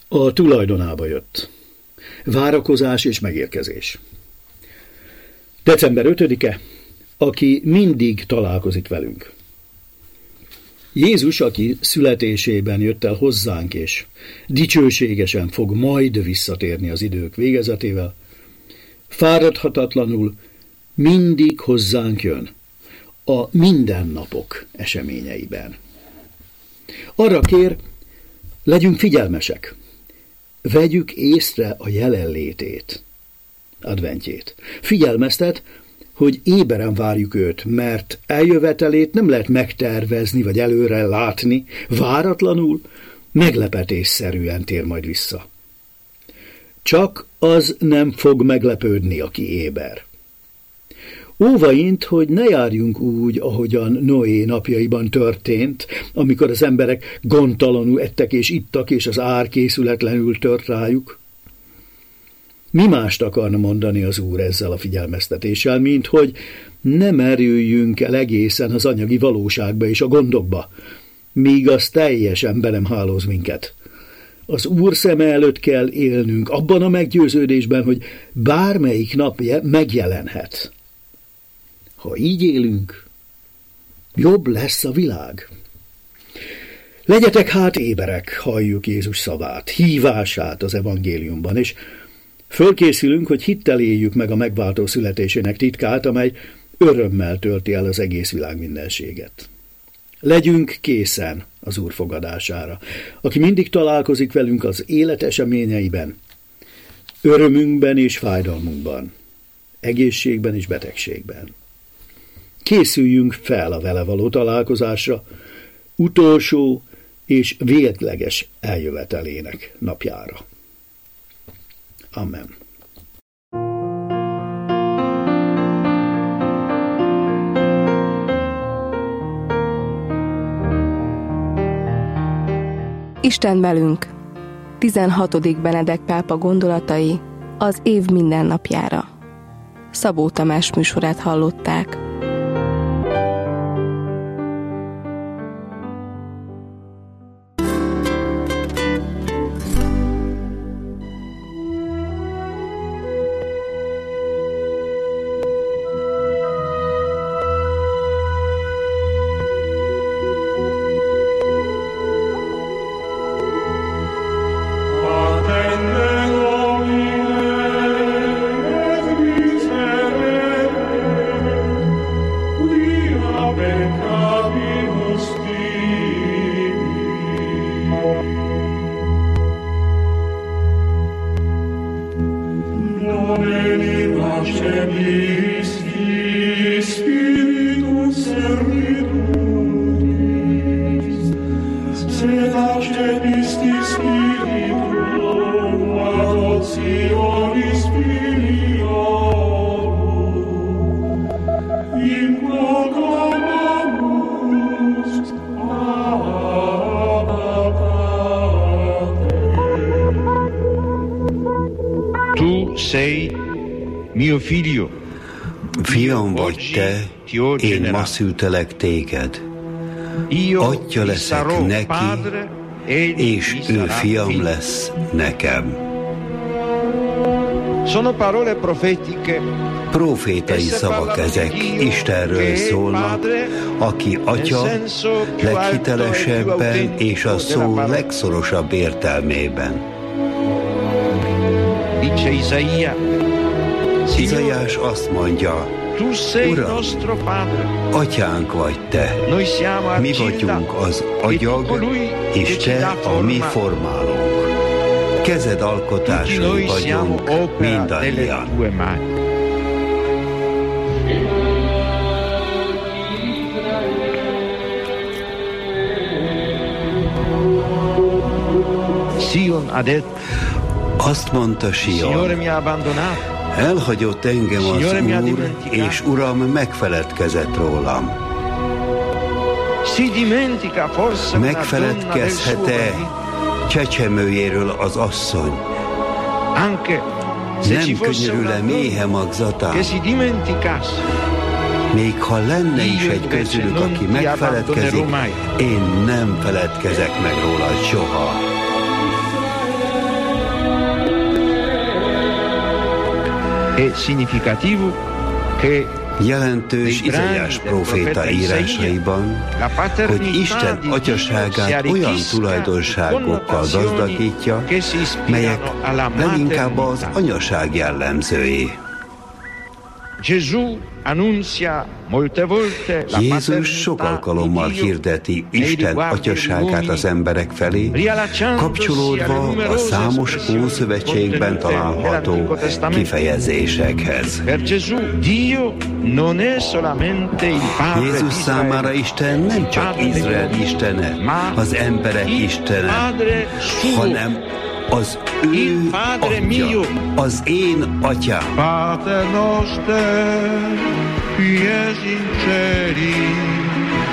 A tulajdonába jött. Várakozás és megérkezés. December 5-e, aki mindig találkozik velünk. Jézus, aki születésében jött el hozzánk, és dicsőségesen fog majd visszatérni az idők végezetével, fáradhatatlanul mindig hozzánk jön a mindennapok eseményeiben. Arra kér, legyünk figyelmesek, vegyük észre a jelenlétét, adventjét. Figyelmeztet, hogy éberen várjuk őt, mert eljövetelét nem lehet megtervezni vagy előre látni, váratlanul, meglepetésszerűen tér majd vissza. Csak az nem fog meglepődni, aki éber. Óvaint, hogy ne járjunk úgy, ahogyan Noé napjaiban történt, amikor az emberek gondtalanul ettek és ittak, és az ár készületlenül tört rájuk. Mi mást akarna mondani az Úr ezzel a figyelmeztetéssel, mint hogy ne merüljünk el egészen az anyagi valóságba és a gondokba, míg az teljesen be nem hálóz minket. Az Úr szeme előtt kell élnünk, abban a meggyőződésben, hogy bármelyik nap megjelenhet. Ha így élünk, jobb lesz a világ. Legyetek hát éberek, halljuk Jézus szavát, hívását az evangéliumban, és fölkészülünk, hogy hittel éljük meg a megváltó születésének titkát, amely örömmel tölti el az egész világ mindenséget. Legyünk készen az Úr fogadására, aki mindig találkozik velünk az élet eseményeiben, örömünkben és fájdalmunkban, egészségben és betegségben. Készüljünk fel a vele való találkozásra, utolsó és végleges eljövetelének napjára. Amen. Isten velünk. 16. Benedek pápa gondolatai az év mindennapjára. Szabó Tamás műsorát hallották. Fiam vagy te, én ma szültelek téged. Atya leszek neki, és ő fiam lesz nekem. Profétai szavak ezek, Istenről szólnak, aki atya leghitelesebben és a szó legszorosabb értelmében. Izaiás azt mondja, Uram, atyánk vagy te, mi vagyunk az agyag, és te a mi formálónk. Kezed alkotásai vagyunk mindannyian. Azt mondta Sion, elhagyott engem az Úr, és Uram megfeledkezett rólam. Megfeledkezhet-e csecsemőjéről az asszony? Nem könyörül-e méhe magzatán? Még ha lenne is egy közülük, aki megfeledkezik, én nem feledkezek meg rólad soha. Jelentős Izaiás próféta írásaiban, hogy Isten atyaságát olyan tulajdonságokkal gazdagítja, melyek leginkább az anyaság jellemzői. Jézus sok alkalommal hirdeti Isten atyaságát az emberek felé, kapcsolódva a számos Ószövetségben található kifejezésekhez. Jézus számára Isten nem csak Izrael istene, az emberek istene, hanem az ő atya, az én atyám. Pater noster, qui es in celis,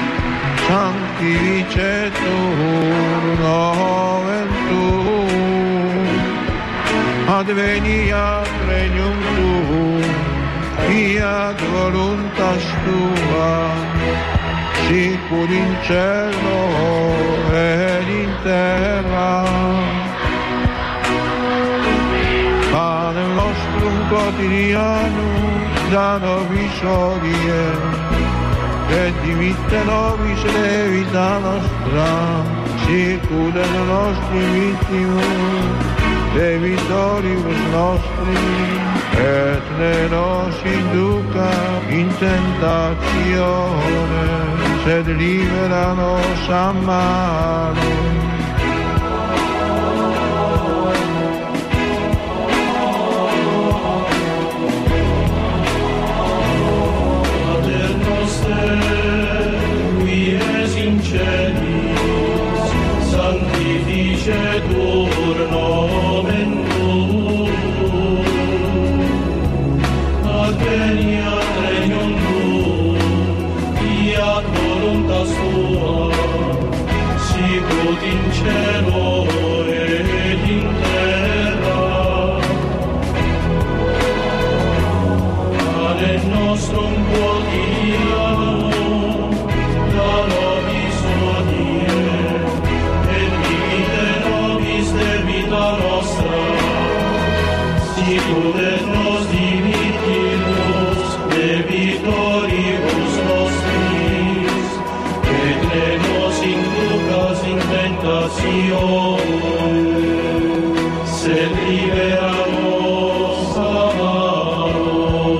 sanctificetur nomen tuum, adveniat regnum tuum, fiat voluntas tua, sicur in cielo et in terra. Panem nostrum quotidianum da nobis hodie, et dimitte nobis levita nostra, sicut et nostri vittimus, debitoribus nostri, et ne nos induca in tentatione, sed libera nos a malo. Sanctificetur nomen tuum, adveniat regnum tuum, fiat voluntas tua, sicut in cielo et in terra. Panem nostrum quotidianum da nobis hodie, debita nostra, sicut et nos dimittimus debitoribus nostris, et ne nos inducas in tentatione, sed libera nos a malo.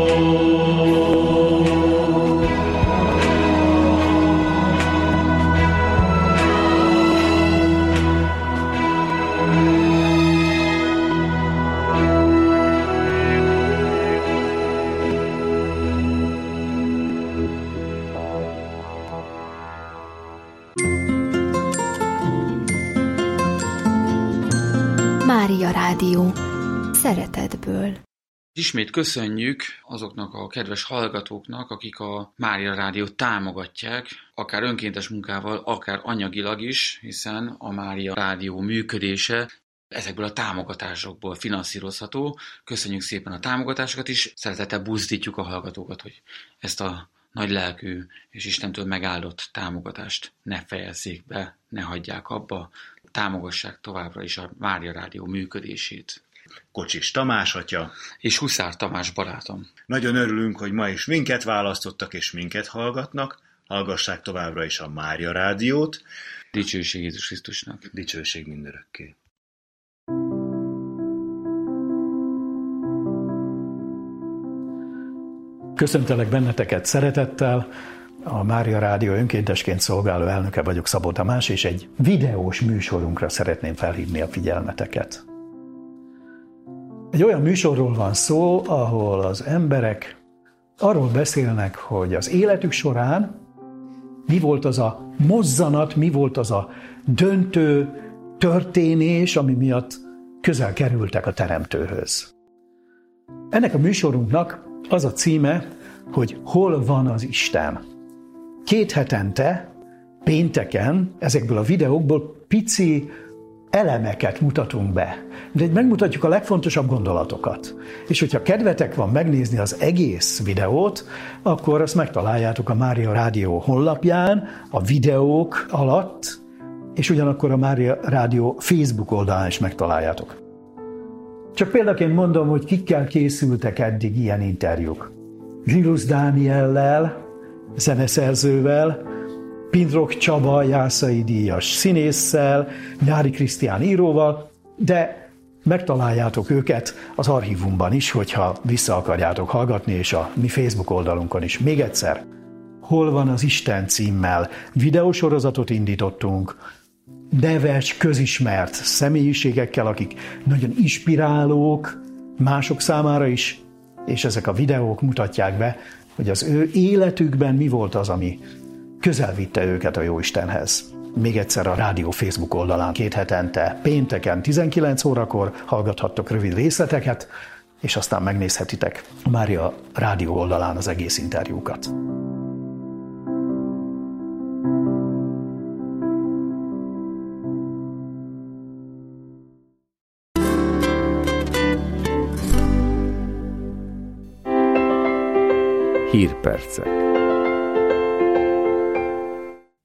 Mária Rádió. Szeretetből. Ismét köszönjük azoknak a kedves hallgatóknak, akik a Mária Rádiót támogatják, akár önkéntes munkával, akár anyagilag is, hiszen a Mária Rádió működése ezekből a támogatásokból finanszírozható. Köszönjük szépen a támogatásokat is, szeretettel buzdítjuk a hallgatókat, hogy ezt a nagy lelkű és Istentől megáldott támogatást ne fejezzék be, ne hagyják abba, támogassák továbbra is a Mária Rádió működését. Kocsis Tamás atya. És Huszár Tamás barátom. Nagyon örülünk, hogy ma is minket választottak és minket hallgatnak. Hallgassák továbbra is a Mária Rádiót. Dicsőség Jézus Krisztusnak. Dicsőség mindörökké. Köszöntelek benneteket szeretettel. A Mária Rádió önkéntesként szolgáló elnöke vagyok, Szabó Tamás, és egy videós műsorunkra szeretném felhívni a figyelmeteket. Egy olyan műsorról van szó, ahol az emberek arról beszélnek, hogy az életük során mi volt az a mozzanat, mi volt az a döntő történés, ami miatt közel kerültek a Teremtőhöz. Ennek a műsorunknak az a címe, hogy Hol van az Isten? 2 hetente, pénteken ezekből a videókból pici elemeket mutatunk be. De megmutatjuk a legfontosabb gondolatokat. És hogyha kedvetek van megnézni az egész videót, akkor azt megtaláljátok a Mária Rádió honlapján, a videók alatt, és ugyanakkor a Mária Rádió Facebook oldalán is megtaláljátok. Csak példaként mondom, hogy kikkel készültek eddig ilyen interjúk. Grilus Dániellel, zeneszerzővel, Pindrok Csaba Jászai díjas színésszel, Nyári Krisztián íróval, de megtaláljátok őket az archívumban is, hogyha vissza akarjátok hallgatni, és a mi Facebook oldalunkon is. Még egyszer, Hol van az Isten címmel videósorozatot indítottunk, neves, közismert személyiségekkel, akik nagyon inspirálók mások számára is, és ezek a videók mutatják be, hogy az ő életükben mi volt az, ami közel vitte őket a Jóistenhez. Még egyszer a rádió Facebook oldalán 2 hetente, pénteken 19 órakor hallgathattok rövid részleteket, és aztán megnézhetitek a Mária rádió oldalán az egész interjúkat. Hírpercek.